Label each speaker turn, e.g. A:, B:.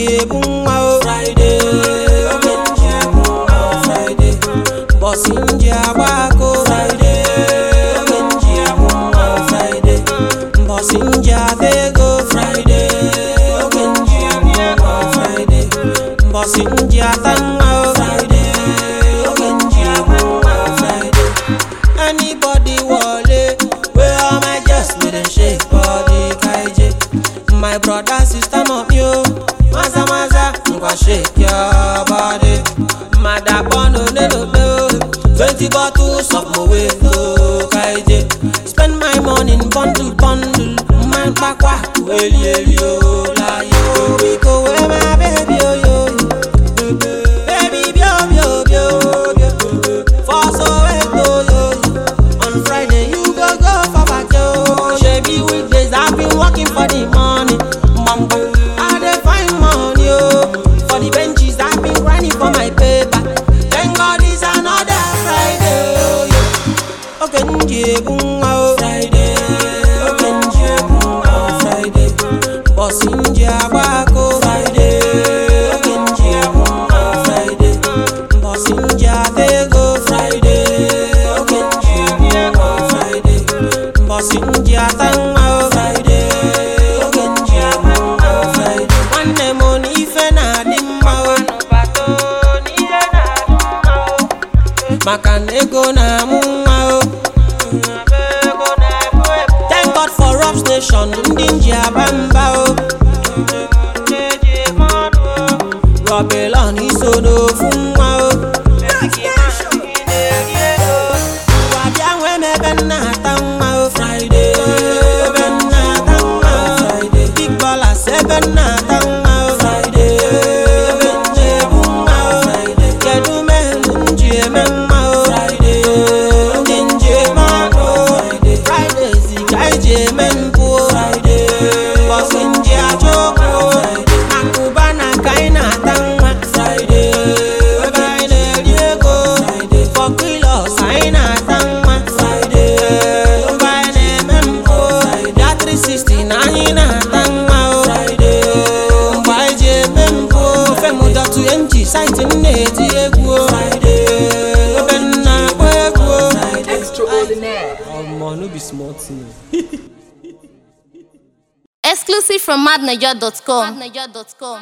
A: Ogenji bunga Friday, Ogenji bunga Friday, Bossinji abako Friday, Ogenji bunga Friday, Bossinji atego Friday, Ogenji bunga Friday, Bossinji atanga Friday, Ogenji bunga Friday. Anybody wale, where all my just me then shake body kaije. My brother, sister, mom, yo, maza, you go shake your body. Mother, born no 20 bottles of Moeto, kaije. Spend my money in bundle, man, bakwa, eli, yo, la, yo. We go where my baby, yo, baby, yo, for so yo. On Friday, you go for back, yo. Shabby weekdays, I've been working for the money. I dey find money, for the benches I've been grinding for my paper. Thank God it's another Friday, Ogenji bunga Friday, Ogenji bunga Friday, Bossinji abako Friday, Ogenji bunga Friday, Bossinji atego Friday, Ogenji bunga Friday, Bossinji atanga Friday. Makanego na mumma. Thank God for Rob's Nation, Ndinji abamba. Robelon isodo funwa. Wabianwe mebena tangma Friday, bena tangma Friday. Big baller sebena tangma Friday, benje bunga Friday. Kedume lunji men.
B: Exclusive from madniger.com.